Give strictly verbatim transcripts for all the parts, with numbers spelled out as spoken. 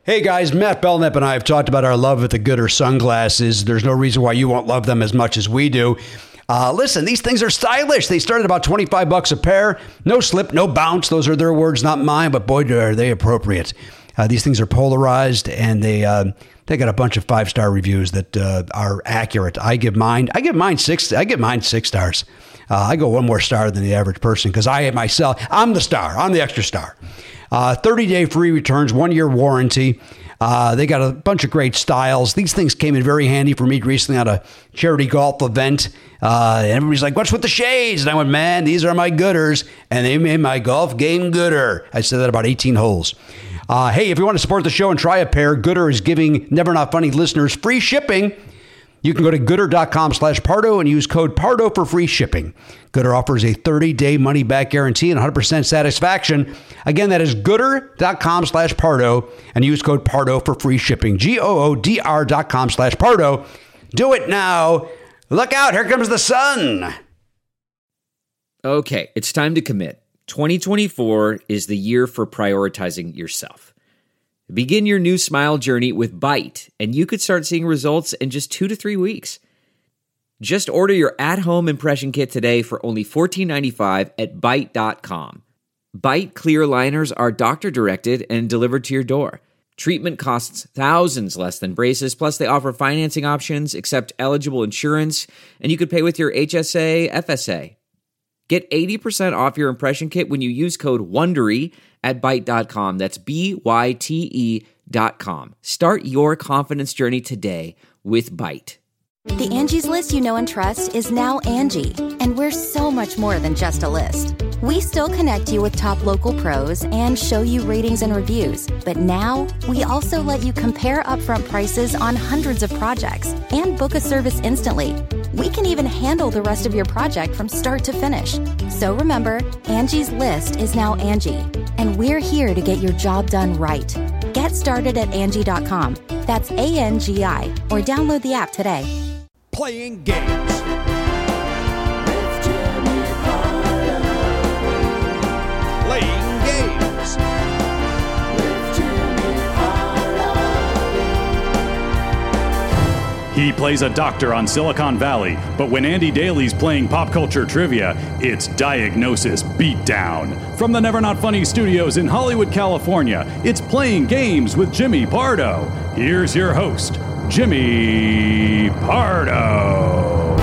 Hey guys, Matt Belknap and I have talked about our love of the Goodr sunglasses. There's no reason why you won't love them as much as we do. Uh, listen, these things are stylish. They start at about twenty-five bucks a pair. No slip, no bounce. Those are their words, not mine, but boy, are they appropriate. Uh, these things are polarized, and they uh, they got a bunch of five-star reviews that uh, are accurate. I give mine, I give mine six, I give mine six stars. Uh, I go one more star than the average person because I myself, I'm the star. I'm the extra star. Uh, thirty-day free returns, one-year warranty. Uh, they got a bunch of great styles. These things came in very handy for me recently on a charity golf event. Uh, and everybody's like, what's with the shades? And I went, man, these are my Goodrs. And they made my golf game gooder. I said that about eighteen holes. Uh, hey, if you want to support the show and try a pair, Goodr is giving Never Not Funny listeners free shipping. You can go to goodr.com slash Pardo and use code Pardo for free shipping. Goodr offers a thirty-day money-back guarantee and one hundred percent satisfaction. Again, that is goodr.com slash Pardo and use code Pardo for free shipping. G O O D R dot com slash Pardo. Do it now. Look out, here comes the sun. Okay, it's time to commit. twenty twenty-four is the year for prioritizing yourself. Begin your new smile journey with Byte, and you could start seeing results in just two to three weeks. Just order your at-home impression kit today for only fourteen ninety-five at byte dot com. Byte clear liners are doctor-directed and delivered to your door. Treatment costs thousands less than braces, plus they offer financing options, accept eligible insurance, and you could pay with your H S A, F S A. Get eighty percent off your impression kit when you use code WONDERY at byte dot com. That's B Y T E dot com. Start your confidence journey today with Byte. The Angie's List you know and trust is now Angie, and we're so much more than just a list. We still connect you with top local pros and show you ratings and reviews, but now we also let you compare upfront prices on hundreds of projects and book a service instantly. We can even handle the rest of your project from start to finish. So remember, Angie's List is now Angie, and we're here to get your job done right. Get started at Angie dot com. That's A N G I, or download the app today. Playing games. Playing games. He plays a doctor on Silicon Valley, but when Andy Daly's playing pop culture trivia, it's Diagnosis Beatdown. From the Never Not Funny studios in Hollywood, California, it's Playing Games with Jimmy Pardo. Here's your host, Jimmy Pardo.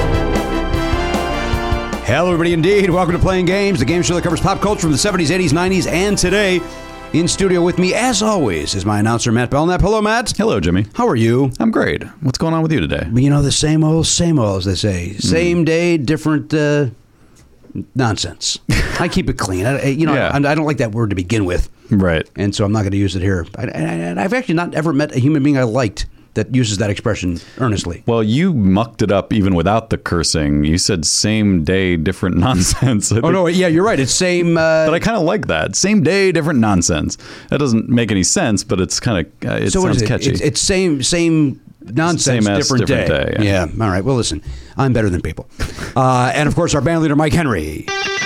Hello, everybody, indeed. Welcome to Playing Games, the game show that covers pop culture from the seventies, eighties, nineties, and today. In studio with me, as always, is my announcer, Matt Belknap. Hello, Matt. Hello, Jimmy. How are you? I'm great. What's going on with you today? You know, the same old, same old, as they say. Same mm. day, different uh, nonsense. I keep it clean. I, you know, yeah. I, I don't like that word to begin with. Right. And so I'm not going to use it here. I, I, I've actually not ever met a human being I liked that uses that expression earnestly. Well, you mucked it up even without the cursing. You said same day, different nonsense. Oh, no, yeah, you're right. It's same... Uh, but I kind of like that. Same day, different nonsense. That doesn't make any sense, but it's kind of... Uh, it so sounds it? catchy. It's, it's same same nonsense, same different, different day. day. Yeah. yeah, all right. Well, listen, I'm better than people. Uh, and, of course, our band leader, Mike Henry.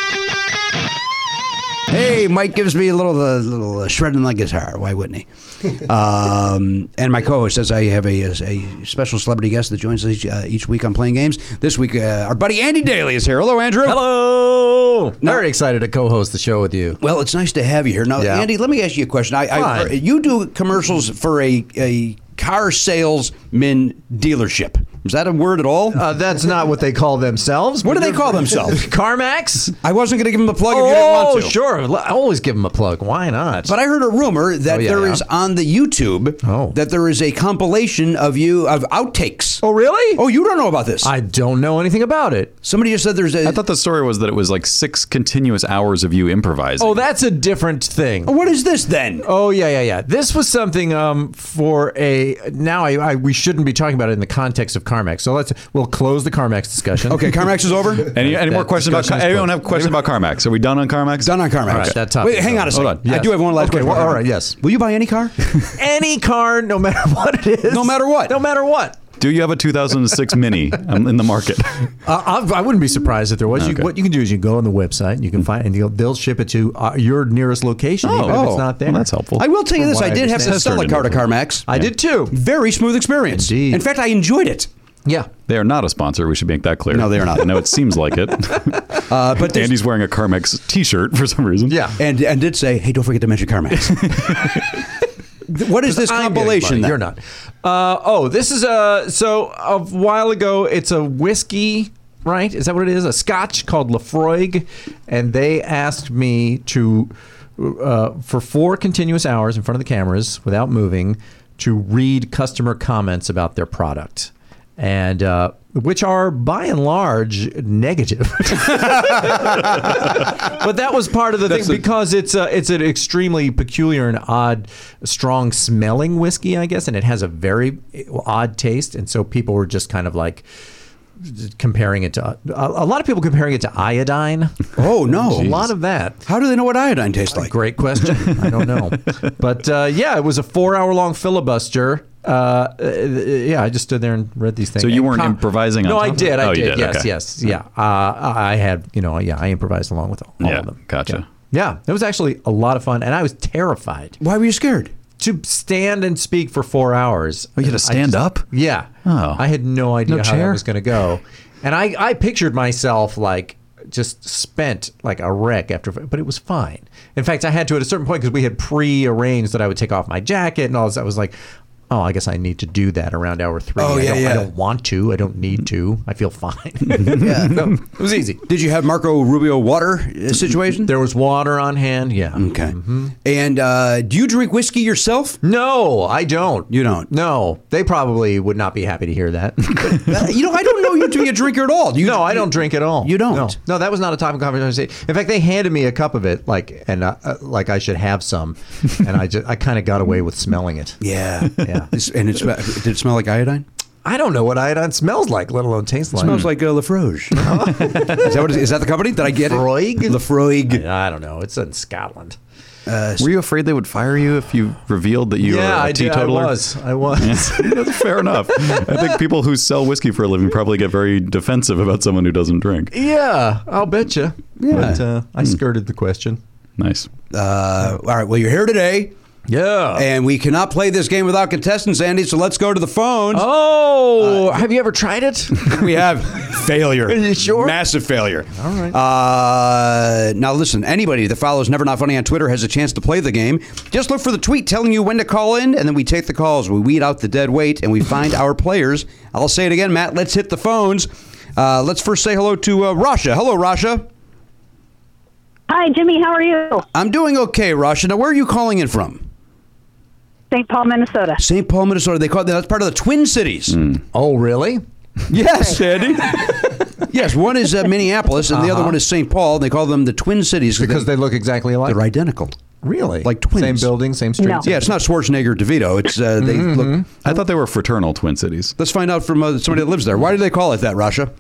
Hey, Mike gives me a little uh, little uh, shredding like guitar. Why wouldn't he? Um, and my co-host says I have a, a special celebrity guest that joins us each, uh, each week on Playing Games. This week, uh, our buddy Andy Daly is here. Hello, Andrew. Hello. Now, very excited to co-host the show with you. Well, it's nice to have you here. Now, yeah. Andy, let me ask you a question. I, I, you do commercials for a, a car salesman dealership. Is that a word at all? Uh, that's not what they call themselves. What do they call themselves? CarMax? I wasn't going to give them a plug oh, if you didn't want to. Oh, sure. I always give them a plug. Why not? But I heard a rumor that oh, yeah, there yeah. is on the YouTube oh. that there is a compilation of you of outtakes. Oh, really? Oh, you don't know about this? I don't know anything about it. Somebody just said there's a... I thought the story was that it was like six continuous hours of you improvising. Oh, that's a different thing. Oh, what is this then? Oh, yeah, yeah, yeah. This was something um, for a... Now, I, I we shouldn't be talking about it in the context of CarMax. So let's... We'll close the CarMax discussion. Okay, CarMax is over? Any, any more questions about CarMax? Anyone have questions about CarMax? Are we done on CarMax? Done on CarMax. All right, that topic. Wait, hang on a second. Hold on. Yes. I do have one last okay, question. Well, all right, yes. Will you buy any car? Any car, no matter what it is. No matter what? No matter what. Do you have a two thousand six Mini um, in the market? Uh, I, I wouldn't be surprised if there was. Okay. You, what you can do is you go on the website and you can find, and you'll, they'll ship it to uh, your nearest location, Oh. even if Oh. it's not there. Well, that's helpful. I will tell you From this. what I I did have the understand. Stella card at CarMax. I did too. Very smooth experience. Indeed. In fact, I enjoyed it. Yeah. They are not a sponsor. We should make that clear. No, they are not. I know it seems like it. Uh, but this- Andy's wearing a CarMax T-shirt for some reason. Yeah. and and did say, hey, don't forget to mention CarMax. What is this I'm getting compilation? money. then? You're not. Uh, oh, this is a so a while ago. It's a whiskey, right? Is that what it is? A Scotch called Lafroig, and they asked me to uh, for four continuous hours in front of the cameras without moving to read customer comments about their product, and uh, which are by and large negative. But that was part of the That's thing a- because it's a, it's an extremely peculiar and odd, strong smelling whiskey, I guess, and it has a very odd taste, and so people were just kind of like comparing it to a, a lot of people comparing it to iodine. Oh, no. A lot of that. How do they know what iodine tastes like? Great question. I don't know. But uh, yeah, it was a four hour long filibuster. Uh, uh, yeah, I just stood there and read these things. So you And weren't improvising on No, top I of it? did. I Oh, you did. did. Yes, Okay. yes. Yeah. Uh, I had, you know, yeah, I improvised along with all, all Yeah, of them. gotcha. Yeah. yeah, it was actually a lot of fun, and I was terrified Why were you scared? to stand and speak for four hours. Oh, you had to I stand just- up? Yeah. Oh. I had no idea No how that chair? was going to go. And I, I pictured myself like just spent like a wreck after, but it was fine. In fact, I had to at a certain point because we had pre-arranged that I would take off my jacket and all this. I was like, oh, I guess I need to do that around hour three. Oh, I yeah, don't, yeah. I don't want to. I don't need to. I feel fine. Yeah. No, it was easy. Did you have Marco Rubio water uh, situation? There was water on hand. Yeah. Okay. And uh, do you drink whiskey yourself? No, I don't. You don't? No, they probably would not be happy to hear that. Uh, you know, I don't know you to be a drinker at all. Do you, No, I don't drink at all. You don't? No, no, that was not a topic of conversation. In fact, they handed me a cup of it, like, and uh, uh, like I should have some, and I just, I kind of got away with smelling it. Yeah. Yeah. It's- and it's, did it smell like iodine? I don't know what iodine smells like, let alone tastes It like. smells like uh, Lafroige. is, that what it is? Is that the company? Did I get Lafroig? it? Lafroig. I don't know. It's in Scotland. Were you afraid they would fire you if you revealed that you yeah, were a I did. I teetotaler? was. I was. That's fair enough. I think people who sell whiskey for a living probably get very defensive about someone who doesn't drink. Yeah, I'll bet you. Yeah. But uh, I skirted the question. Nice. Uh, all right. Well, you're here today, Yeah. and we cannot play this game without contestants, Andy. So let's go to the phones. Oh, have you ever tried it? We have failure. Are you sure? Massive failure. All right. Uh, now, listen, anybody that follows Never Not Funny on Twitter has a chance to play the game. Just look for the tweet telling you when to call in, and then we take the calls. We weed out the dead weight, and we find our players. I'll say it again, Matt. Let's hit the phones. Uh, let's first say hello to uh, Rasha. Hello, Rasha. Hi, Jimmy. How are you? I'm doing okay, Rasha. Now, where are you calling in from? Saint Paul, Minnesota. Saint Paul, Minnesota. They call that's part of the Twin Cities. Oh, really? Yes, Andy. Yes, one is uh, Minneapolis, and the other Uh-huh. one is Saint Paul. They call them the Twin Cities Because they look exactly alike. they're identical. Really? Like twins. Same building, same streets. No. Yeah, it's not Schwarzenegger DeVito. It's uh, they look. I thought they were fraternal Twin Cities. Let's find out from uh, somebody that lives there. Why do they call it that, Rasha?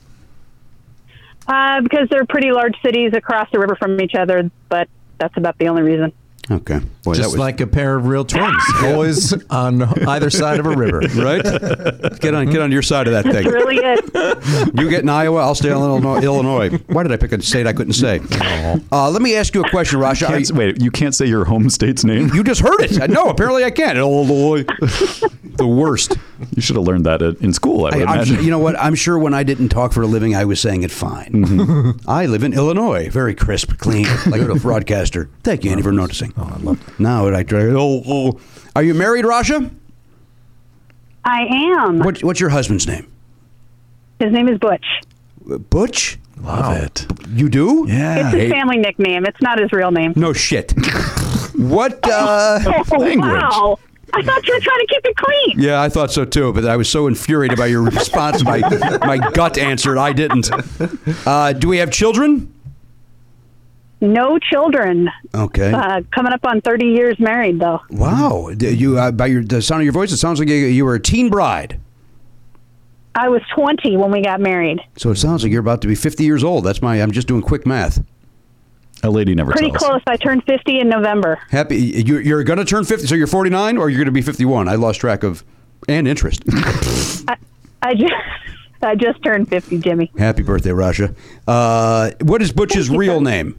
Uh, because they're pretty large cities across the river from each other, but that's about the only reason. Okay, boy, Just that was like a pair of real twins, always on either side of a river. right. Get on, get on your side of that That's thing. really it. You get in Iowa, I'll stay in Illinois. Illinois. Why did I pick a state I couldn't say? Uh, let me ask you a question, Rasha. Are Can't, you, wait, you can't say your home state's name? you just heard it. No, apparently I can't. Illinois, the worst. You should have learned that at- in school, I would I, I'm imagine. sure, you know what? I'm sure when I didn't talk for a living, I was saying it fine. Mm-hmm. I live in Illinois. Very crisp, clean, like a broadcaster. Thank you, Andy, for noticing. Oh, I love it. Now I try. Oh, oh. Are you married, Rasha? I am. What, what's your husband's name? His name is Butch. Butch? Love it. You do? Yeah. It's his family nickname. It's not his real name. No shit. What? Uh, Oh, wow. I thought you were trying to keep it clean. yeah, I thought so too, but I was so infuriated by your response. My my gut answered. I didn't. Uh, do we have children? No children. Okay. Uh, coming up on thirty years married, though. Wow. Do You uh, by your the sound of your voice, it sounds like you, you were a teen bride. I was twenty when we got married. So it sounds like you're about to be fifty years old. That's my. I'm just doing quick math. A lady never Pretty tells. close. I turned fifty in November. Happy. You, you're going to turn fifty. So you're forty-nine, or you're going to be fifty-one. I lost track of. And interest. I, I just I just turned fifty, Jimmy. Happy birthday, Rasha. Uh, what is Butch's Thank you, real sir. name?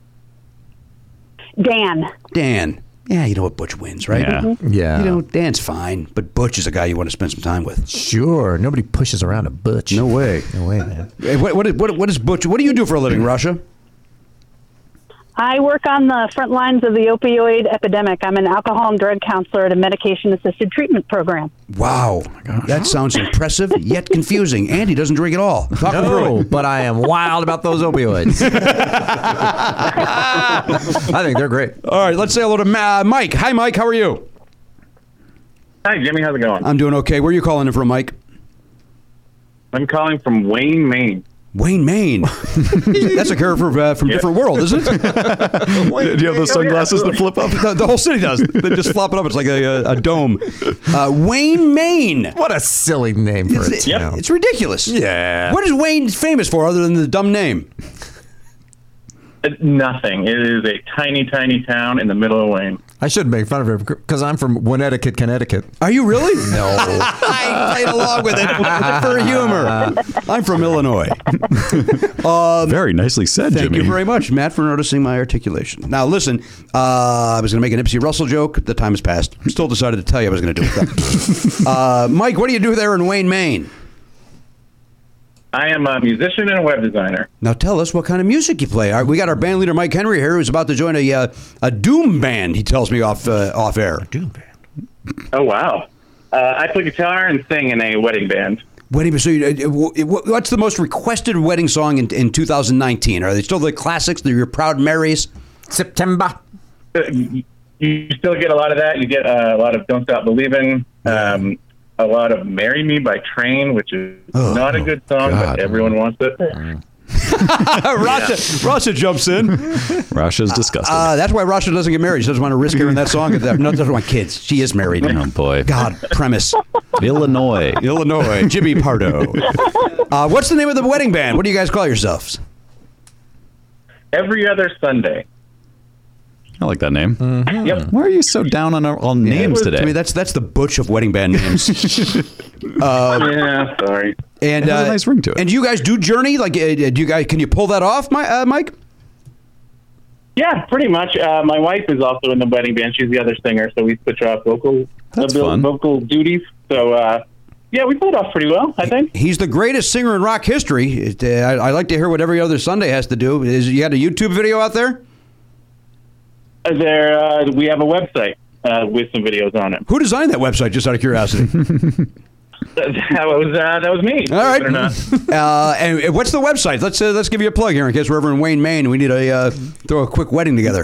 Dan. Dan. Yeah, you know what Butch wins, right? Yeah. Mm-hmm. Yeah. You know, Dan's fine, but Butch is a guy you want to spend some time with. Sure. Nobody pushes around a butch. No way. No way, man. Hey, what, what, what, what is Butch? What do you do for a living, Rasha? I work on the front lines of the opioid epidemic. I'm an alcohol and drug counselor at a medication-assisted treatment program. Wow. That sounds impressive, yet confusing. Andy doesn't drink at all. Talk him through No, it. but I am wild about those opioids. I think they're great. All right, let's say hello to Ma- uh, Mike. Hi, Mike. How are you? Hi, Jimmy. How's it going? I'm doing okay. Where are you calling in from, Mike? I'm calling from Wayne, Maine. Wayne, Maine. That's a character uh, from a different world, isn't it? Do you have those sunglasses that flip up? The, the whole city does. They just flop it up. It's like a, a, a dome. Uh, Wayne, Maine. What a silly name for a It's, town. it's ridiculous. Yeah. What is Wayne famous for other than the dumb name? Uh, Nothing. It is a tiny, tiny town in the middle of Wayne. I shouldn't make fun of it because I'm from Winneticut, Connecticut. Are you really? No. I played along with it for humor. I'm from Illinois. Very nicely said, Thank Jimmy. you very much, Matt, for noticing my articulation. Now, listen, uh, I was going to make an Nipsey Russell joke. The time has passed. Still decided to tell you I was going to do it. uh, Mike, what do you do there in Wayne, Maine? I am a musician and a web designer. Now, tell us what kind of music you play. All right, we got our band leader, Mike Henry, here, who's about to join a uh, a doom band, he tells me off uh, off air. Doom band. Oh, wow. Uh, I play guitar and sing in a wedding band. Wedding, so you, uh, what's the most requested wedding song in, in two thousand nineteen? Are they still the classics, the Your Proud Marys? September. Uh, You you still get a lot of that. You get uh, a lot of Don't Stop Believing, um, a lot of Marry Me by Train, which is Oh, not a good song, God. but everyone wants it. Rasha, Rasha jumps in. Rasha's disgusted. Uh, that's why Rasha doesn't get married. She doesn't want to risk hearing that song. No, doesn't want kids. She is married. oh, boy. God, premise. Illinois. Illinois, Jimmy Pardo. Uh, what's the name of the wedding band? What do you guys call yourselves? Every other Sunday. I like that name. Yep. Why are you so down on our, on names was- today? I mean, that's that's the Butch of wedding band names. yeah, sorry. And It has a uh, nice ring to it. And you guys do Journey? Like, uh, do you guys can you pull that off, my, uh, Mike? Yeah, pretty much. Uh, my wife is also in the wedding band. She's the other singer, so we switch off vocal That's uh, fun. vocal duties. So, uh, yeah, we pulled off pretty well, I think. He's the greatest singer in rock history. It, uh, I, I like to hear what every other Sunday has to do. Is you got a YouTube video out there? Uh, There, uh, we have a website uh, with some videos on it. Who designed that website? Just out of curiosity. That was uh, that was me. All right. believe it or not. Uh, and what's the website? Let's uh, let's give you a plug here in case we're ever in Wayne, Maine. And we need a uh, throw a quick wedding together.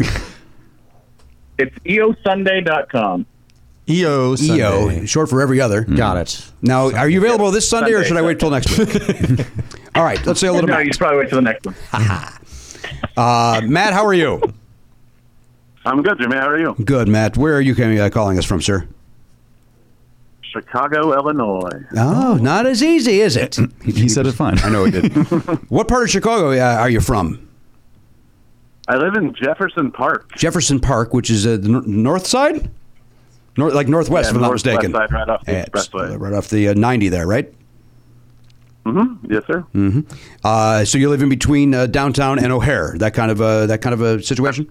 It's e o sunday dot com. E O E O, short for every other. Got it. Now, are you available this Sunday, or Sunday, should I wait till next week? All right, let's say a little No, bit. you should probably wait till the next one. Uh, Matt, how are you? I'm good, Jimmy. How are you? Good, Matt. Where are you coming, uh, calling us from, sir? Chicago, Illinois. Oh, not as easy, is it? He said it fine. I know he did. What part of Chicago uh, are you from? I live in Jefferson Park. Jefferson Park, which is uh, the nor- north side? North, like northwest, Yeah, if I'm not northwest mistaken. side, right off the Yeah, it's, expressway. uh, right off the uh, ninety there, right? Mm-hmm. Yes, sir. Uh, so you live in between uh, downtown and O'Hare, that kind of uh, that kind of a situation.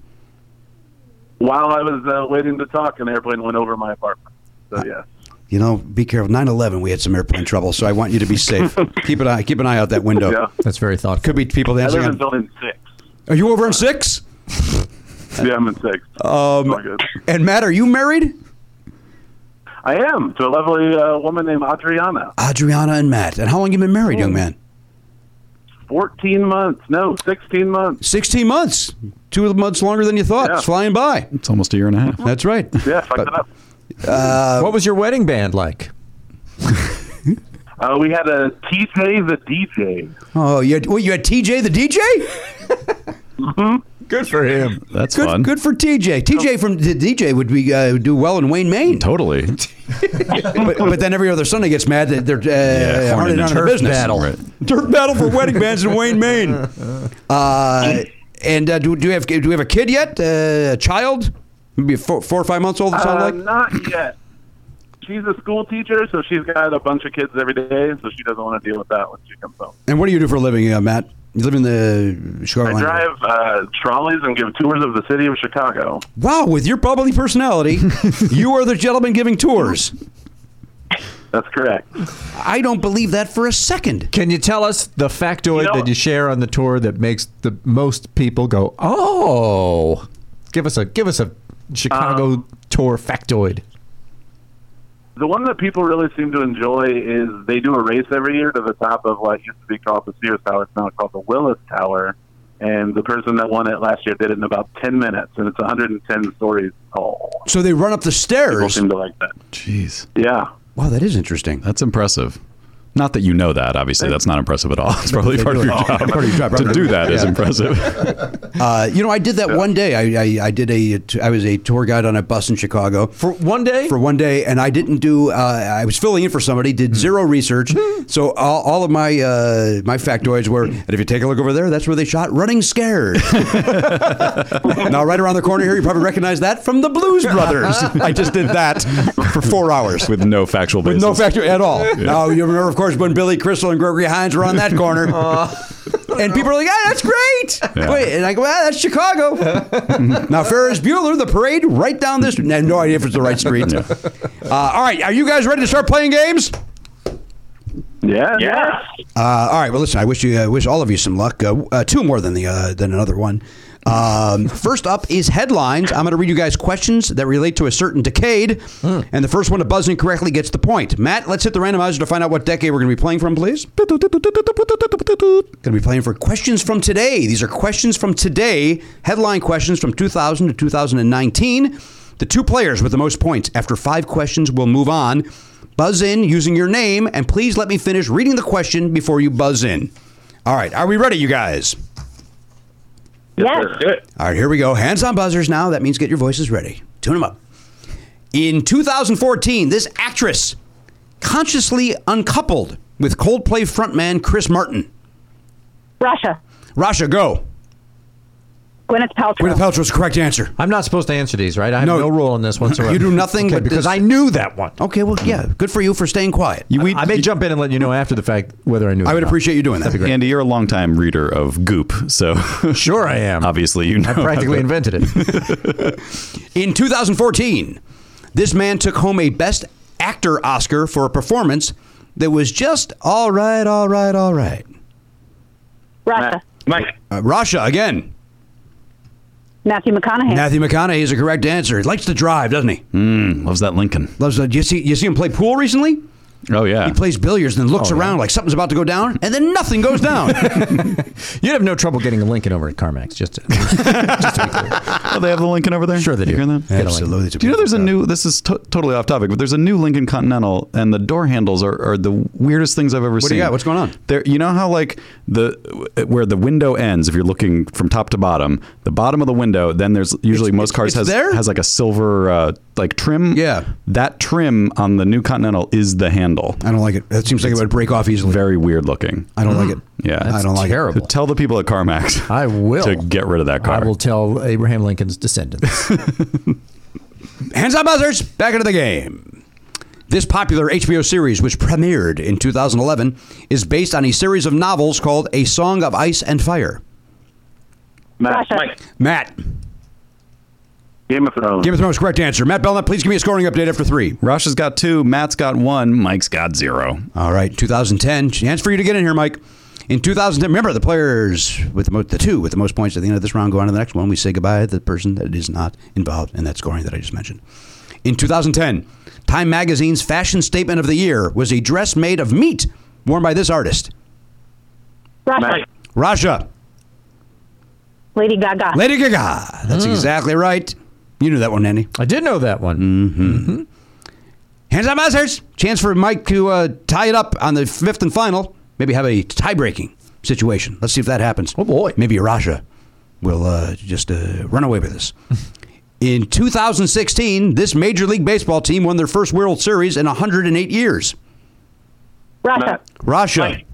While I was uh, waiting to talk, an airplane went over my apartment. So, yes. You know, be careful. nine eleven, we had some airplane trouble, so I want you to be safe. keep an eye, keep an eye out that window. Yeah. That's very thoughtful. Could be people I dancing. live in On. building six. Are you over on six? Yeah, I'm in six. Um, All good. and Matt, are you married? I am, to a lovely uh, woman named Adriana. Adriana and Matt. And how long you been married, young man? fourteen months. No, sixteen months. Sixteen months. Two months longer than you thought. Yeah. It's flying by. It's almost a year and a half. That's right. Yeah, fucked it up. Uh, what was your wedding band like? Uh, we had a T J the D J. Oh, you had, well, you had T J the D J? Good for him. That's Good, fun. good for T J. T J from the D J would be uh, do well in Wayne, Maine. Totally. but, but then every other Sunday gets mad that they're uh, horned hard into down on the turf business. battle. Right. Turf battle for wedding bands in Wayne, Maine. Uh, and uh, do, do we have do we have a kid yet? Uh, a child? Maybe four, four or five months old. It sound Uh, like. not yet. she's a school teacher, so she's got a bunch of kids every day, so she doesn't want to deal with that when she comes home. And what do you do for a living, uh, Matt? You live in the Chicago I area. drive uh, trolleys and give tours of the city of Chicago. Wow, with your bubbly personality, you are the gentleman giving tours. That's correct. I don't believe that for a second. Can you tell us the factoid You know- that you share on the tour that makes the most people go, "Oh"? Give us a give us a Chicago Um, tour factoid. The one that people really seem to enjoy is they do a race every year to the top of what used to be called the Sears Tower. It's now called the Willis Tower. And the person that won it last year did it in about ten minutes, and it's one hundred ten stories tall. So they run up the People stairs. seem to like that. Jeez. Yeah. Wow, that is interesting. That's impressive. Not that you know that, obviously. That's not impressive at all. It's probably part of your job. Part of your job. To do that is Yeah. impressive. Uh, you know, I did that one day. I, I I did a I was a tour guide on a bus in Chicago For one day? for one day, and I didn't do. Uh, I was filling in for somebody, did zero research. So all, all of my uh, my factoids were. And if you take a look over there, that's where they shot "Running Scared." Now, right around the corner here, you probably recognize that from the Blues Brothers. I just did that for four hours. With no factual With basis. no factor at all. Now, you remember, of course, when Billy Crystal and Gregory Hines were on that corner. And people are like, yeah, that's great. Yeah. Wait, and I go, ah, that's Chicago. Now, Ferris Bueller, the parade, right down this. I have no idea if it's the right street. Uh, all right, are you guys ready to start playing games? Yeah. Yeah. Uh, all right. Well, listen. I wish you, uh, wish all of you some luck. Uh, uh, two more than the uh, than another one. Um, first up is headlines. I'm going to read you guys questions that relate to a certain decade, mm. and the first one to buzz in correctly gets the point. Matt, let's hit the randomizer to find out what decade we're going to be playing from, please. Going to be playing for questions from today. These are questions from today. Headline questions from two thousand to two thousand nineteen. The two players with the most points after five questions will move on. Buzz in using your name, and please let me finish reading the question before you buzz in. All right, are we ready, you guys? Yes. Let's do it. All right, here we go. Hands on buzzers now. That means get your voices ready. Tune them up. In two thousand fourteen, this actress consciously uncoupled with Coldplay frontman Chris Martin. Russia. Rasha, go. Gwyneth Paltrow. Gwyneth Paltrow's the correct answer. I'm not supposed to answer these, right? I have No. no, rule on this whatsoever. You do nothing Okay, but because this- I knew that one. Okay, well, yeah, good for you for staying quiet. You, we, I may jump in and let you know after the fact whether I knew. I it would or not. appreciate you doing that. Andy, you're a longtime reader of Goop, so Sure, I am. obviously you know. I practically how to- invented it. In two thousand fourteen, this man took home a Best Actor Oscar for a performance that was just all right, all right, all right. Russia. Mike. Uh, Rasha, again. Matthew McConaughey. Matthew McConaughey is a correct answer. He likes to drive, doesn't he? Mm, loves that Lincoln. Loves. Uh, you see, you see him play pool recently. Oh yeah. He plays billiards and then looks Oh, around yeah. like something's about to go down, and then nothing goes down. You'd have no trouble getting a Lincoln over at CarMax. Just to, just to be clear. Oh, they have the Lincoln over there? Sure they do. You hear that? Absolutely. Do you know there's a new, this is to- totally off topic, but there's a new Lincoln Continental, and the door handles are, are the weirdest things I've ever What seen. do you got? What's going on? There, you know how like the where the window ends, if you're looking from top to bottom, the bottom of the window, then there's usually It's- most it's- cars it's has there? has like a silver uh, like trim. Yeah. That trim on the new Continental is the handle. I don't like it. That seems like it would break off easily. Very weird looking. I don't like it. Yeah. I don't like terrible. So tell the people at CarMax I will. to get rid of that car. I will tell Abraham Lincoln's descendants. it. Hands on buzzers. Back into the game. This popular H B O series, which premiered in two thousand eleven, is based on a series of novels called A Song of Ice and Fire. Matt. Russia. Mike. Matt, Game of Thrones. Game of Thrones, correct answer. Matt Belknap, please give me a scoring update after three. Rasha's got two, Matt's got one, Mike's got zero. All right, two thousand ten. Chance for you to get in here, Mike. In two thousand ten, remember the players with the, mo- the two with the most points at the end of this round go on to the next one. We say goodbye to the person that is not involved in that scoring that I just mentioned. In two thousand ten, Time Magazine's fashion statement of the year was a dress made of meat worn by this artist. Russia. Mike. Rasha. Lady Gaga. Lady Gaga. That's exactly right. You knew that one, Andy. I did know that one. Hands on buzzers. Chance for Mike to uh, tie it up on the fifth and final. Maybe have a tie-breaking situation. Let's see if that happens. Oh, boy. Maybe Rasha will uh, just uh, run away with this. In two thousand sixteen, this Major League Baseball team won their first World Series in one hundred eight years. Russia. Matt. Rasha. Mike.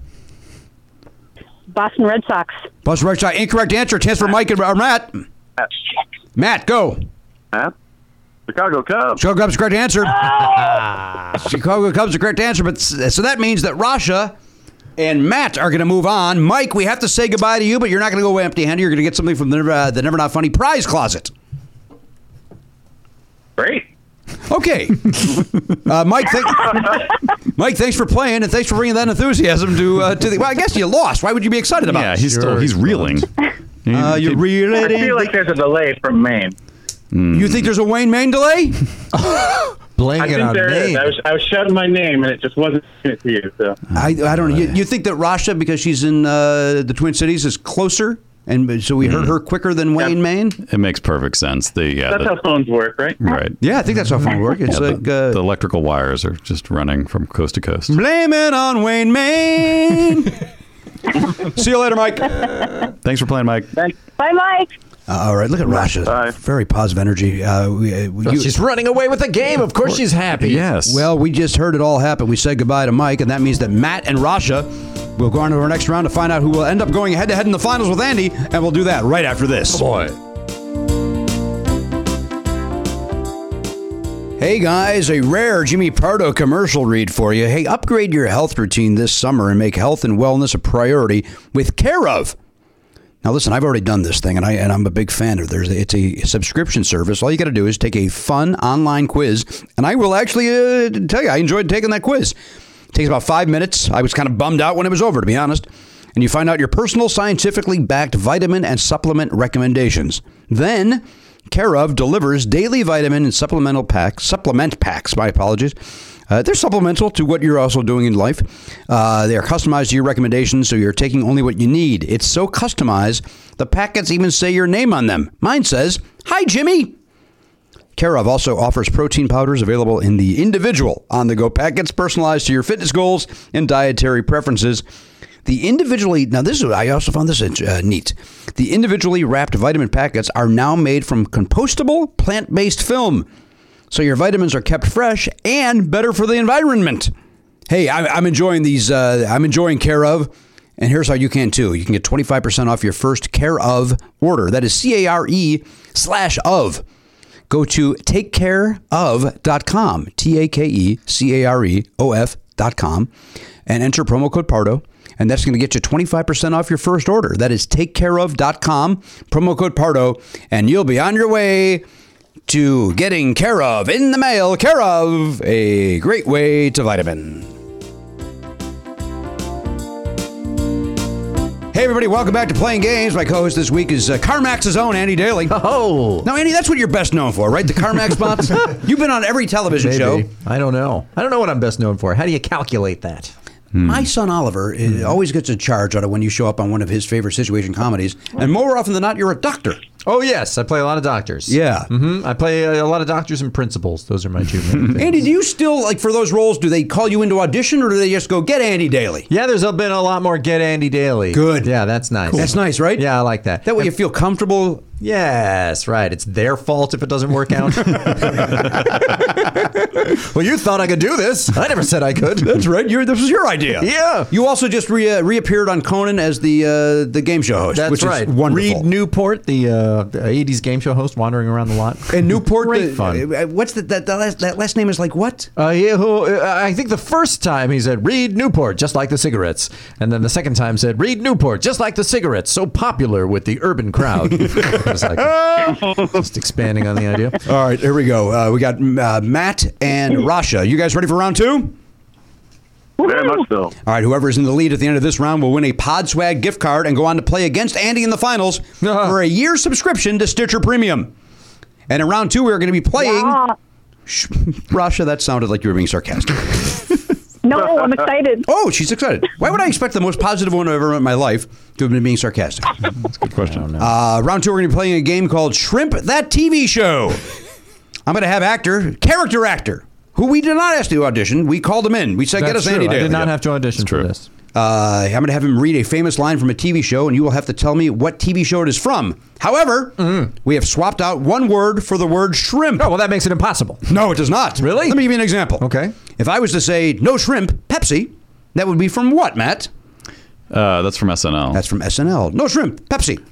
Boston Red Sox. Bus Red Sox. Incorrect answer. Chance for Mike and or Matt. Matt. Matt, go. Matt. Chicago Cubs. Chicago Cubs, correct answer. Chicago Cubs, a correct answer. But so that means that Rasha and Matt are going to move on. Mike, we have to say goodbye to you, but you're not going to go empty-handed. You're going to get something from the, uh, the Never Not Funny prize closet. Great. Okay. Uh, Mike, th- Mike, thanks for playing, and thanks for bringing that enthusiasm to uh, to the. Well, I guess you lost. Why would you be excited about Yeah, it? he's still he's reeling. Uh, you're I reeling. feel like there's a delay from Maine. You think there's a Wayne Maine delay? Blaming I it think on there is. Maine. I was, I was shouting my name, and it just wasn't to you. So I, I don't know. You, you think that Rasha, because she's in uh, the Twin Cities, is closer, and so we heard her quicker than Wayne Yeah. Maine? It makes perfect sense. The yeah, that's the, how phones work, right? right. Yeah, I think that's how phones work. It's Yeah, like the, uh, the electrical wires are just running from coast to coast. blame it on Wayne Maine. See you later, Mike. Thanks for playing, Mike. Thanks. Bye, Mike. Uh, all right, look at Rasha. Bye. Very positive energy. Uh, we, uh, you, She's running away with the game. Of course she's happy. Yes. Well, we just heard it all happen. We said goodbye to Mike, and that means that Matt and Rasha will go on to our next round to find out who will end up going head-to-head in the finals with Andy, and we'll do that right after this. Boy. Hey guys, a rare Jimmy Pardo commercial read for you. Hey, upgrade your health routine this summer and make health and wellness a priority with Care of. Now listen, I've already done this thing, and I and I'm a big fan of theirs. It's a subscription service. All you got to do is take a fun online quiz, and I will actually uh, tell you I enjoyed taking that quiz. It takes about five minutes. I was kind of bummed out when it was over, to be honest. And you find out your personal, scientifically backed vitamin and supplement recommendations. Then Care of delivers daily vitamin and supplemental packs, supplement packs, my apologies. Uh, they're supplemental to what you're also doing in life. Uh, they are customized to your recommendations, so you're taking only what you need. It's so customized, the packets even say your name on them. Mine says, "Hi, Jimmy." Care of also offers protein powders available in the individual on-the-go packets, personalized to your fitness goals and dietary preferences. The individually, now this is, I also found this uh, neat. The individually wrapped vitamin packets are now made from compostable plant-based film. So your vitamins are kept fresh and better for the environment. Hey, I, I'm enjoying these, uh, I'm enjoying Care of. And here's how you can too. You can get twenty-five percent off your first Care of order. That is C A R E slash of. Go to take care of dot com, T A K E C A R E O F dot com, and enter promo code Pardo. And that's going to get you twenty-five percent off your first order. That is take care of dot com, promo code Pardo, and you'll be on your way to getting Care of in the mail. Care of, a great way to vitamin. Hey, everybody, welcome back to Playing Games. My co-host this week is uh, CarMax's own Andy Daly. Oh. Now, Andy, that's what you're best known for, right? The CarMax spots? You've been on every television Maybe. show. I don't know. I don't know what I'm best known for. How do you calculate that? My son Oliver uh, always gets a charge out of when you show up on one of his favorite situation comedies. And more often than not, you're a doctor. Oh, yes. I play a lot of doctors. Yeah. hmm I play a, a lot of doctors and principals. Those are my two main things. Andy, do you still, like, for those roles, do they call you into audition or do they just go, get Andy Daly? Yeah, there's been a lot more Get Andy Daly. Good. Yeah, that's nice. That's nice, right? Yeah, I like that. That way you feel comfortable. Yes, right. It's their fault if it doesn't work out. Well, you thought I could do this. I never said I could. That's right. You're, this was your idea. Yeah. You also just re, uh, reappeared on Conan as the uh, the game show host, That's which right. is wonderful. Reed Newport, the uh, the eighties game show host, wandering around the lot. And Newport, Great the, fun. uh, what's the, that, that, last, that last name is like what? Uh, yeah, who, uh, I think the first time he said, Reed Newport, just like the cigarettes. And then the second time said, Reed Newport, just like the cigarettes, so popular with the urban crowd. It was like, just expanding on the idea. All right, here we go. Uh, we got uh, Matt and Rasha. You guys ready for round two? Very much so. All right, whoever's in the lead at the end of this round will win a Podswag gift card and go on to play against Andy in the finals for a year's subscription to Stitcher Premium. And in round two, we're going to be playing... Yeah. Shh, Rasha, that sounded like you were being sarcastic. No, I'm excited. Oh, she's excited. Why would I expect the most positive one I've ever met in my life to have been being sarcastic? That's a good question. Uh, round two, we're going to be playing a game called Shrimp That T V Show. I'm going to have actor, character actor, who we did not ask to audition. We called him in. We said, That's get us true. Andy I Daly. did not have to audition for true. this. Uh, I'm going to have him read a famous line from a T V show, and you will have to tell me what T V show it is from. However, mm-hmm. we have swapped out one word for the word shrimp. Oh, well, that makes it impossible. No, it does not. Really? Let me give you an example. Okay. If I was to say no shrimp, Pepsi, that would be from what, Matt? Uh, that's from S N L. That's from S N L. No shrimp, Pepsi.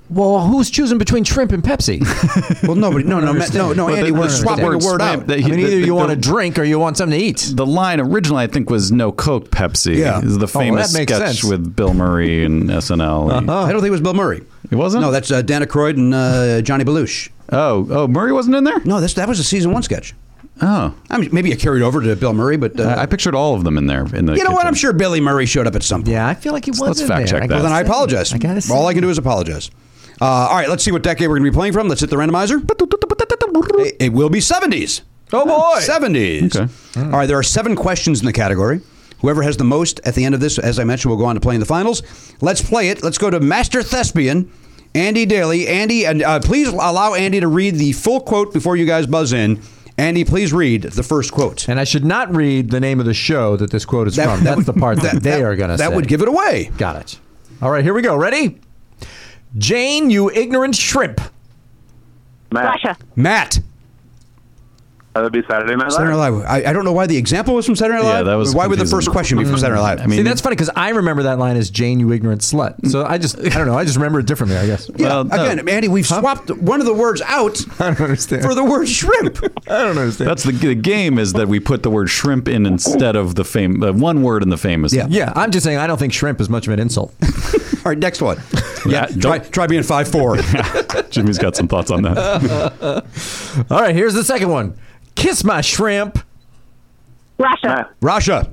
Well, who's choosing between shrimp and Pepsi? Well, nobody. No, no, no, no, no. Well, Andy, the- we're the swapping a word word swim- out. the- I mean, the- either you the- want a drink or you want something to eat. The line originally, I think, was no Coke, Pepsi. Yeah. Is the Oh, famous that makes sketch sense. with Bill Murray and S N L. I don't think it was Bill Murray. It wasn't? No, that's uh, Dan Aykroyd and uh, Johnny Belushi. Oh, oh, Murray wasn't in there? No, that's, that was a season one sketch. Oh. I mean, maybe it carried over to Bill Murray, but uh, I, I pictured all of them in there. In the you know what? kitchen. I'm sure Billy Murray showed up at some point. Yeah, I feel like he was let's in fact there. check I that. Well, then I gotta say. apologize. I gotta say. All I can do is apologize. Uh, all right, let's see what decade we're going to be playing from. Let's hit the randomizer. It, it will be seventies. Oh, boy. seventies. Okay. All right, there are seven questions in the category. Whoever has the most at the end of this, as I mentioned, will go on to play in the finals. Let's play it. Let's go to Master Thespian, Andy Daly. Andy, and uh, please allow Andy to read the full quote before you guys buzz in. Andy, please read the first quote. And I should not read the name of the show that this quote is That- from. that That's would- the part that, that- they that- are going to say. That would give it away. Got it. All right, here we go. Ready? Jane, you ignorant shrimp. Matt. Russia. Matt. That'd be Saturday Night Live. Saturday Night Live. I, I don't know why the example was from Saturday Night Yeah, Live. that was Why would the confusing. first question be from Saturday Night Live? I mean, See, that's funny because I remember that line as Jane, you ignorant slut. So I just, I don't know. I just remember it differently, I guess. yeah, well, no. again, Andy, we've swapped one of the words out I don't understand. for the word shrimp. I don't understand. That's the, the game is that we put the word shrimp in instead of the fame, uh, one word in the famous. Yeah. yeah, I'm just saying I don't think shrimp is much of an insult. All right, next one. Yeah, try, try being five four. Jimmy's got some thoughts on that. All right, here's the second one. Kiss my shrimp. Russia. Matt. Russia.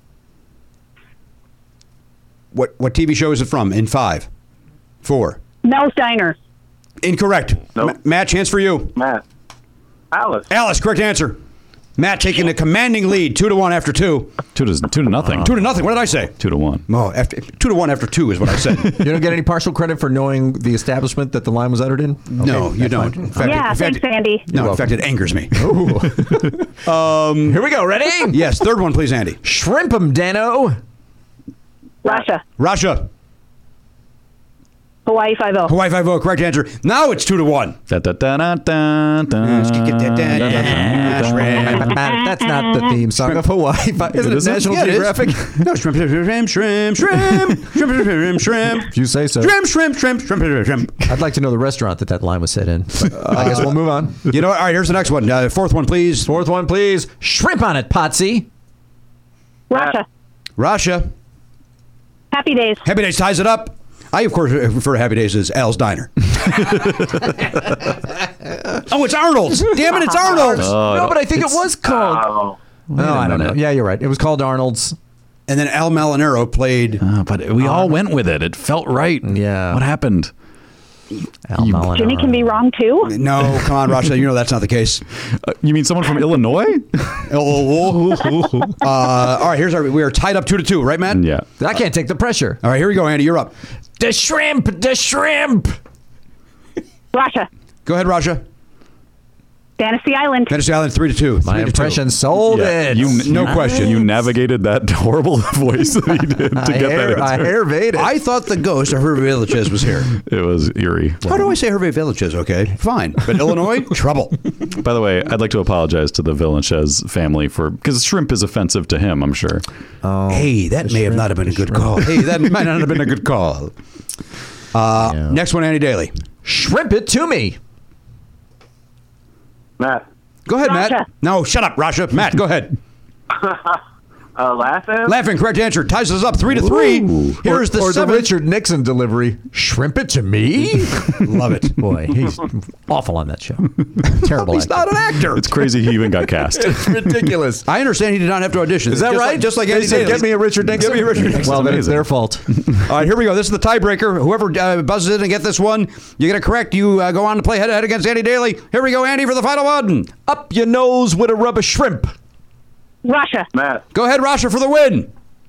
What what T V show is it from? In five, four. Mel's Diner. Incorrect. Nope. Ma- Matt, chance for you. Matt. Alice. Alice, correct answer. Matt taking a commanding lead, two to one after two. Two to two to nothing. Two to nothing. What did I say? Two to one. Oh, after two to one after two is what I said. You don't get any partial credit for knowing the establishment that the line was uttered in? No, Okay, you that's don't. fine. In fact, Yeah, in fact, thanks, Andy. No, in fact, it angers me. Here we go. Ready? Yes, third one, please, Andy. Shrimp 'em, Dano. Russia. Russia. Hawaii Five-O. Hawaii Five-O, correct answer. Now it's two to one. Da, da, da, da, da, da, Let's get that down, da, da, da, da. shrimp. That's not the theme song of Hawaii. Isn't it, isn't? National Yeah, it is. Geographic? No, shrimp, shrimp, shrimp, shrimp, shrimp, shrimp, shrimp, shrimp, shrimp. If you say so. Shrimp, shrimp, shrimp, shrimp, shrimp, shrimp. I'd like to know the restaurant that that line was set in. But I guess we'll move on. You know what? All right, here's the next one. Uh, fourth one, please. Fourth one, please. Shrimp on it, Potsy. Russia. Russia. Happy Days. Happy Days ties it up. I, of course, refer to Happy Days as Al's Diner. Oh, it's Arnold's. Damn it, it's Arnold's. no, but I think it was called. Oh. No, I don't know. Yeah, you're right. It was called Arnold's. And then Al Malinero played. Oh, but we all went with it. It felt right. Yeah. What happened? Al Malinero. Jimmy can be wrong, too. No, come on, Russia. You know that's not the case. Uh, you mean someone from Illinois? uh, all right, here's our. We are tied up two to two, right, Matt? Yeah. I can't take the pressure. All right, here we go, Andy. You're up. The shrimp, the shrimp. Russia. Go ahead, Russia. Fantasy Island. Fantasy Island, three to two. My Three to impression two. sold Yeah, it. you, No you- question. You navigated that horrible voice that he did to I get hair, that I answer. hair baited. I thought the ghost of Hervé Villachez was here. It was eerie. How do I say Hervé Villachez? Okay, fine. But Illinois, trouble. By the way, I'd like to apologize to the Villanchez family for because shrimp is offensive to him. I'm sure. Hey, that may have not have been a good call. Hey, that might not have been a good call. Uh, Yeah. Next one, Andy Daly. Shrimp it to me. Matt. Go ahead, Matt. Russia. No, shut up, Russia. Matt, go ahead. Uh, laughing. Laughing, correct answer. Ties us up three to three. Here's the or the seventh. Richard Nixon delivery. Shrimp it to me. Love it. Boy, he's awful on that show. Terrible. He's actor. not an actor. It's crazy he even got cast. It's ridiculous. I understand he did not have to audition. Is that Just right? like, just like they Andy said, Daly. get me a Richard Nixon. Give me a Richard Nixon. Well, then it's Amazing. their fault. All right, here we go. This is the tiebreaker. Whoever uh, buzzes in and get this one, you get it correct. You uh, go on to play head-to-head against Andy Daly. Here we go, Andy, for the final one. Up your nose with a rubber shrimp. Russia. Matt. Go ahead, Rasha, for the win.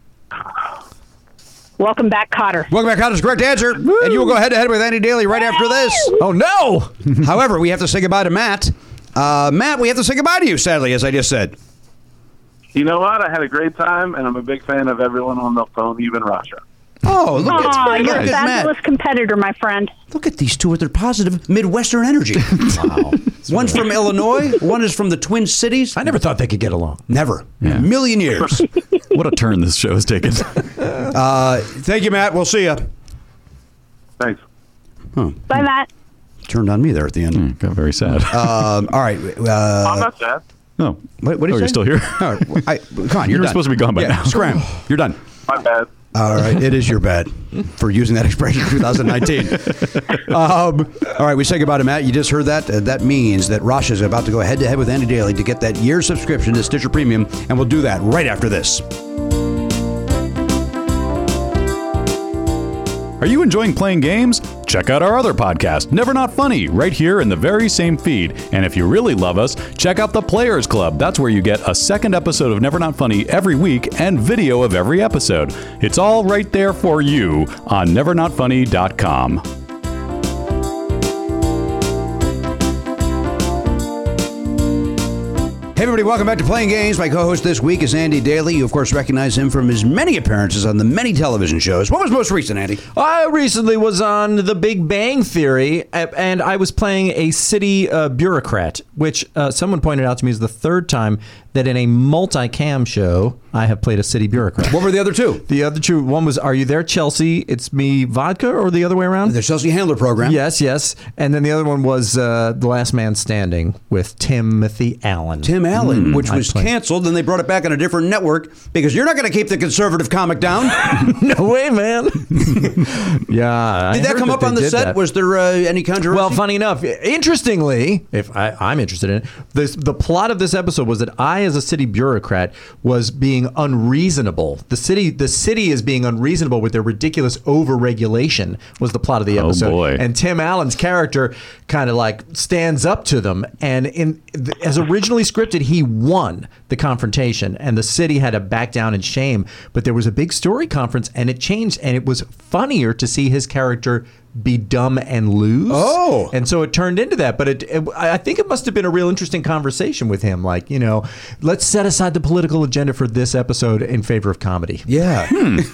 Welcome back, Cotter. Welcome back, Connor's correct answer. And you will go head-to-head with Andy Daly right after this. Oh no! However, we have to say goodbye to Matt. Uh, Matt, we have to say goodbye to you, sadly, as I just said. You know what? I had a great time, and I'm a big fan of everyone on the phone, even Russia. Oh, look at Aw, very you're a good, fabulous Matt. competitor, my friend. Look at these two with their positive Midwestern energy. Wow. One's from Illinois. One is from the Twin Cities. I never thought they could get along. Never. In a million years. What a turn this show has taken. Uh, thank you, Matt. We'll see you. Thanks. Huh. Bye, Matt. Turned on me there at the end. Mm, got very sad. Um, all right. Uh, I'm not sad. oh, what, what did oh, you you're say? still here? All right. I, come on, you're You were done. supposed to be gone by yeah, now. Scram. You're done. My bad. All right. It is your bad for using that expression in two thousand nineteen. um, all right. We say goodbye to Matt. You just heard that. Uh, that means that Rasha is about to go head to head with Andy Daly to get that year subscription to Stitcher Premium, and we'll do that right after this. Are you enjoying playing games? Check out our other podcast, Never Not Funny, right here in the very same feed. And if you really love us, check out the Players Club. That's where you get a second episode of Never Not Funny every week and video of every episode. It's all right there for you on never not funny dot com. Hey, everybody, welcome back to Playing Games. My co-host this week is Andy Daly. You, of course, recognize him from his many appearances on the many television shows. What was most recent, Andy? I recently was on The Big Bang Theory, and I was playing a city uh, bureaucrat, which uh, someone pointed out to me is the third time that in a multi-cam show I have played a city bureaucrat. What were the other two? The other two, one was Are You There, Chelsea? It's Me, Vodka, or the other way around? The Chelsea Handler program. Yes, yes. And then the other one was uh, The Last Man Standing with Timothy Allen. Tim Allen, Mm, which I was played. canceled, and they brought it back on a different network because you're not going to keep the conservative comic down. No way, man. yeah. I Did that heard come up they on the did set? that. Was there uh, any controversy? Well, funny enough, interestingly, if I, I'm interested in it, this, the plot of this episode was that I, as a city bureaucrat, was being unreasonable. The city, the city is being unreasonable with their ridiculous overregulation. Was the plot of the Oh, episode? boy. And Tim Allen's character kind of like stands up to them, and in as originally scripted, he won the confrontation, and the city had to back down in shame. But there was a big story conference, and it changed, and it was funnier to see his character be dumb and lose. Oh. And so it turned into that. But it, it, I think it must have been a real interesting conversation with him. Like, you know, let's set aside the political agenda for this episode in favor of comedy. yeah.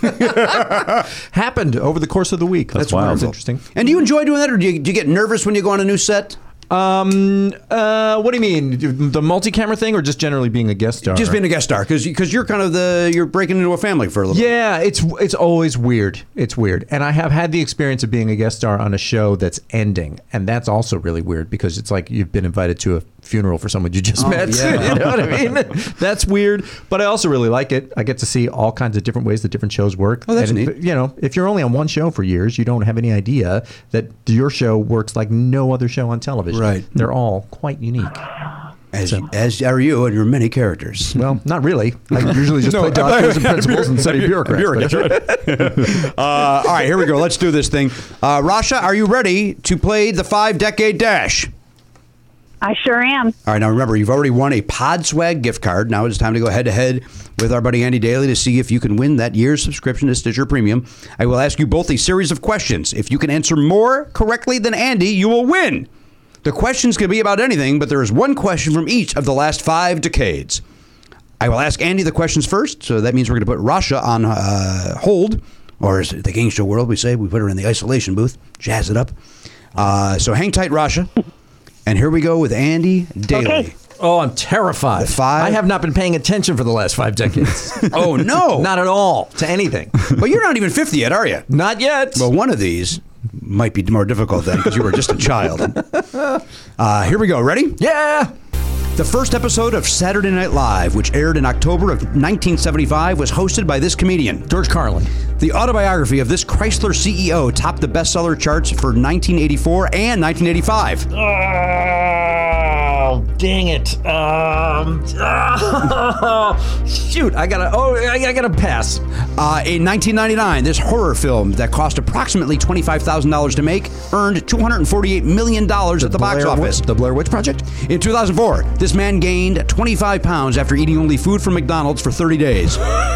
Happened over the course of the week. That's, why it was wonderful. interesting. And do you enjoy doing that, or do you, do you get nervous when you go on a new set? Um. Uh. What do you mean? The multi-camera thing, or just generally being a guest star? Just being a guest star, because because you're kind of the you're breaking into a family for a little. Yeah, it's it's always weird. It's weird. And I have had the experience of being a guest star on a show that's ending, and that's also really weird because it's like you've been invited to a funeral for someone you just Oh, met. yeah. You know what I mean? That's weird, but I also really like it. I get to see all kinds of different ways that different shows work. Oh, that's and neat. If, you know, if you're only on one show for years, you don't have any idea that your show works like no other show on television. Right. They're all quite unique. As, as are you and your many characters. Well, not really. I usually just No, play doctors and principals and city bureaucrats. Bureaucrats, uh, all right, here we go. Let's do this thing. Uh, Rasha, are you ready to play the five-decade dash? I sure am. All right, now remember, you've already won a Podswag gift card. Now it's time to go head-to-head with our buddy Andy Daly to see if you can win that year's subscription to Stitcher Premium. I will ask you both a series of questions. If you can answer more correctly than Andy, you will win. The questions can be about anything, but there is one question from each of the last five decades. I will ask Andy the questions first, so that means we're going to put Rasha on uh, hold, or as the game show world we say, we put her in the isolation booth, jazz it up. Uh, so hang tight, Rasha. And here we go with Andy Daly. Okay. Oh, I'm terrified. The five- I have not been paying attention for the last five decades. Oh, no. Not at all to anything. But you're not even fifty yet, are you? Not yet. Well, one of these might be more difficult then because you were just a child. Uh, here we go. Ready? Yeah. The first episode of Saturday Night Live, which aired in October of nineteen seventy-five, was hosted by this comedian. George Carlin. The autobiography of this Chrysler C E O topped the bestseller charts for nineteen eighty-four and nineteen eighty-five. Oh, dang it. Um, shoot, I gotta, oh, I, I gotta pass. Uh, in nineteen ninety-nine, this horror film that cost approximately twenty-five thousand dollars to make earned two hundred forty-eight million dollars at the box Blair office. Witch- the Blair Witch Project? In two thousand four, this man gained twenty-five pounds after eating only food from McDonald's for thirty days.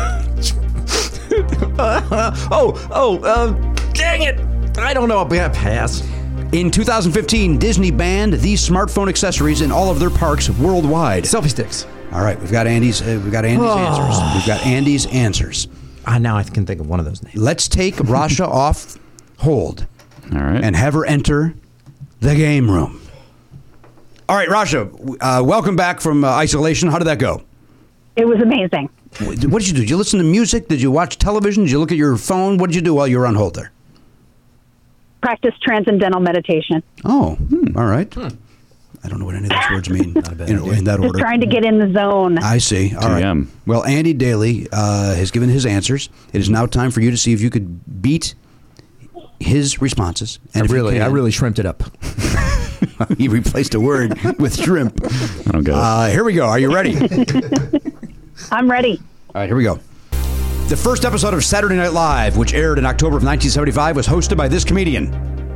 oh, oh, uh, dang it. I don't know. I'll be a pass. In two thousand fifteen, Disney banned these smartphone accessories in all of their parks worldwide. Selfie sticks. All right, we've got Andy's. Uh, we've got Andy's answers. We've got Andy's answers. Ah, now I can think of one of those names. Let's take Rasha off hold All right. and have her enter the game room. All right, Rasha, uh, welcome back from uh, isolation. How did that go? It was amazing. What did you do? Did you listen to music? Did you watch television? Did you look at your phone? What did you do while you were on hold there? practice transcendental meditation. Oh, hmm, all right. Hmm. I don't know what any of those words mean in, in that Just order. trying to get in the zone. I see. All right. Well, Andy Daly uh, has given his answers. It is now time for you to see if you could beat his responses. And I if you really, I can- really shrimped it up. He replaced a word with shrimp. I don't get it. Uh, here we go. Are you ready? I'm ready. All right, here we go. The first episode of Saturday Night Live, which aired in October of nineteen seventy-five, was hosted by this comedian.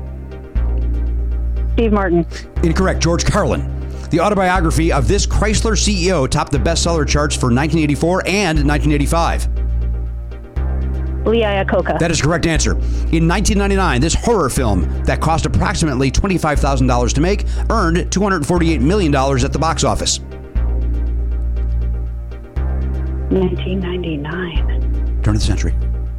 Steve Martin. Incorrect. George Carlin. The autobiography of this Chrysler C E O topped the bestseller charts for nineteen eighty-four and nineteen eighty-five. Lee Iacocca. That is a correct answer. In nineteen ninety-nine, this horror film that cost approximately twenty-five thousand dollars to make earned two hundred forty-eight million dollars at the box office. nineteen ninety-nine. Turn of the century.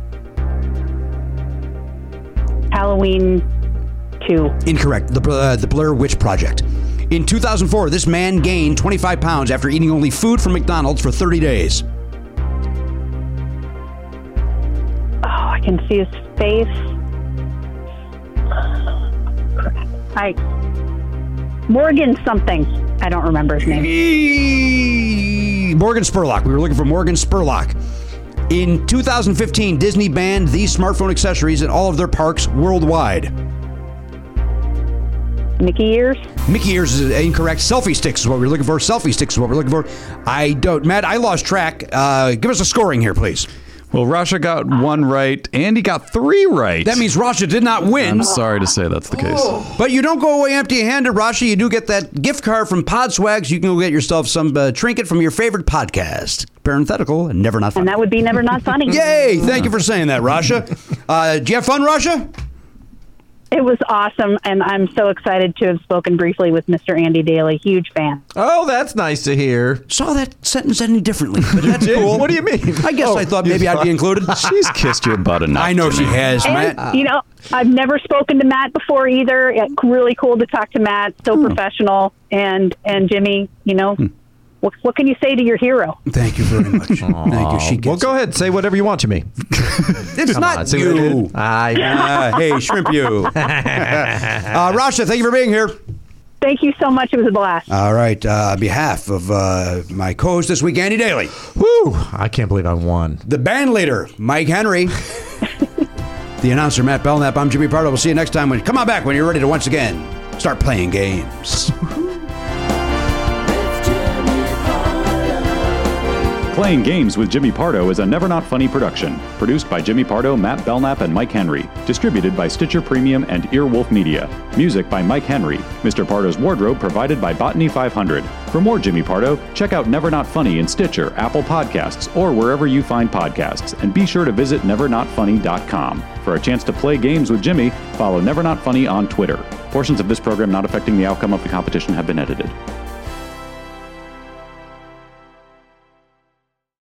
Halloween two. Incorrect. The, uh, the Blair Witch Project. In two thousand four, this man gained twenty-five pounds after eating only food from McDonald's for thirty days. Oh, I can see his face. I Morgan something. I don't remember his name. Morgan Spurlock. We were looking for Morgan Spurlock. In two thousand fifteen, Disney banned these smartphone accessories in all of their parks worldwide. Mickey ears. Mickey ears is incorrect. Selfie sticks is what we're looking for. Selfie sticks is what we're looking for. I don't, Matt, I lost track. Uh, give us a scoring here, please. Well, Rasha got one right. Andy got three right. That means Rasha did not win. I'm sorry to say that's the case. But you don't go away empty-handed, Rasha. You do get that gift card from Podswags. You can go get yourself some uh, trinket from your favorite podcast. Parenthetical and Never Not Funny. And that would be Never Not Funny. Yay! Thank you for saying that, Rasha. Uh, do you have fun, Rasha? It was awesome, and I'm so excited to have spoken briefly with Mister Andy Daly. Huge fan. Oh, that's nice to hear. Saw that sentence ending differently, but that's cool. What do you mean? I guess Oh, I thought maybe I'd be included. She's kissed your butt enough. I know she Jimmy. has, And, Matt. you know, I've never spoken to Matt before either. It's really cool to talk to Matt. So Hmm. professional. And, and Jimmy, you know, what, what can you say to your hero? Thank you very much. Thank you. She gets Well, go ahead. Say whatever you want to me. It's Come not on, see what I you. did? I, Uh, hey, shrimp you. uh, Rasha, thank you for being here. Thank you so much. It was a blast. All right. Uh, on behalf of uh, my co-host this week, Andy Daly, woo, I can't believe I won. the band leader, Mike Henry, the announcer, Matt Belknap, I'm Jimmy Pardo. We'll see you next time. When, come on back when you're ready to once again start playing games. Playing Games with Jimmy Pardo is a Never Not Funny production. Produced by Jimmy Pardo, Matt Belknap, and Mike Henry. Distributed by Stitcher Premium and Earwolf Media. Music by Mike Henry. Mister Pardo's wardrobe provided by Botany five hundred. For more Jimmy Pardo, check out Never Not Funny in Stitcher, Apple Podcasts, or wherever you find podcasts. And be sure to visit never not funny dot com. For a chance to play games with Jimmy, follow Never Not Funny on Twitter. Portions of this program not affecting the outcome of the competition have been edited.